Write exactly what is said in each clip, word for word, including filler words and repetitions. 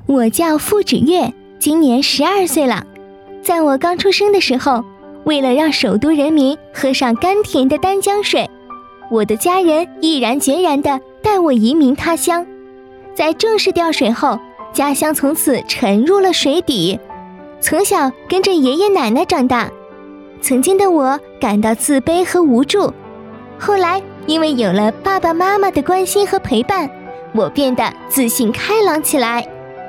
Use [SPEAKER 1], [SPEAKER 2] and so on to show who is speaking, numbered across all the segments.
[SPEAKER 1] 我叫付芷月，今年十二岁了。在我刚出生的时候，为了让首都人民喝上甘甜的丹江水，我的家人毅然决然地带我移民他乡。在正式调水后，家乡从此沉入了水底。从小跟着爷爷奶奶长大，曾经的我感到自卑和无助。后来因为有了爸爸妈妈的关心和陪伴，我变得自信开朗起来。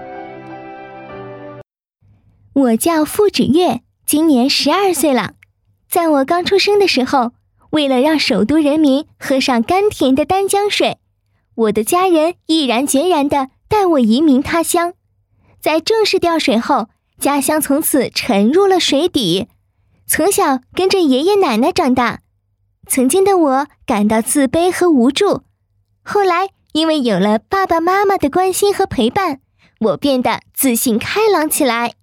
[SPEAKER 1] 我叫付芷月，今年十二岁了。在我刚出生的时候，为了让首都人民喝上甘甜的丹江水，我的家人毅然决然地带我移民他乡。在正式调水后，家乡从此沉入了水底。从小跟着爷爷奶奶长大，曾经的我感到自卑和无助。后来因为有了爸爸妈妈的关心和陪伴，我变得自信开朗起来。